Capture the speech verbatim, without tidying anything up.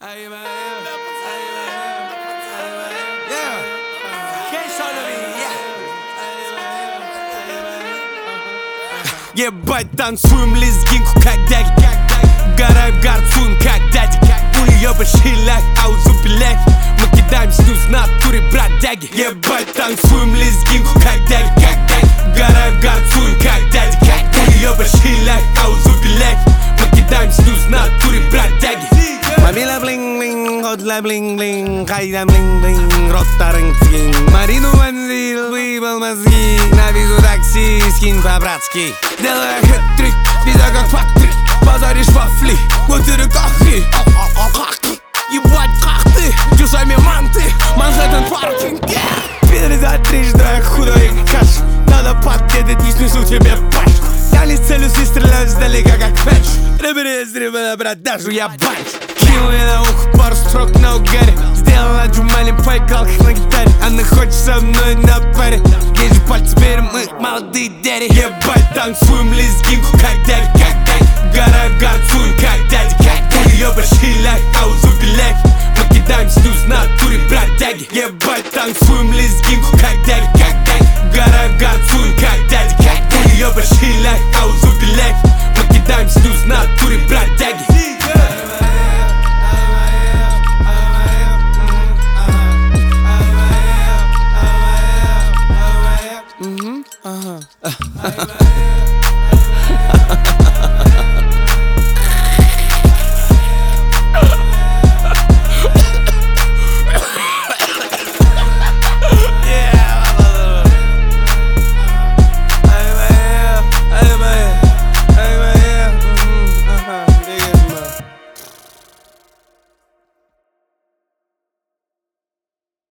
Ебать, танцуем лезгинку, как дяди. Угораем, горцуем, как дяди. Уебы шилях, аузу пилях. Мы кидаем снюс в натуре, бродяги. Ебать, танцуем лезгинку, как дяди. Угораем, горцуем, как дяди. Уебы шилях, аузу пилях. Мы кидаем снюс в натуре, бродяги. Мобила блинг-блинг, ходла блинг-блинг. Хайда блинг-блинг, рота рынг-скинг. Марину вонзил, выебал мозги. На визу такси, скинь по-братски. Делаю хэт-трик, вида как факт-трик. Базаришь вафли, вот ты кахри. Ебать, как ты, чужими манты. Манхэттен паркинг, пидоры за трижды, я худой каш. Надо подъедать, не снесу тебе паш. Я не целюсь и стреляю сдалека, как фэш. Рыбери из рыбы на продажу, я банч. Кинул я на ухо пару строк на угаре. Сделал на джумале, поиграл как на гитаре. Она хочет со мной на паре. Ей же пальцы берем, мы молодые дяди. Ебать, танцуем лезгинку, как дяди, как дяди. Угораем, горцуем, как дяди, как дяди.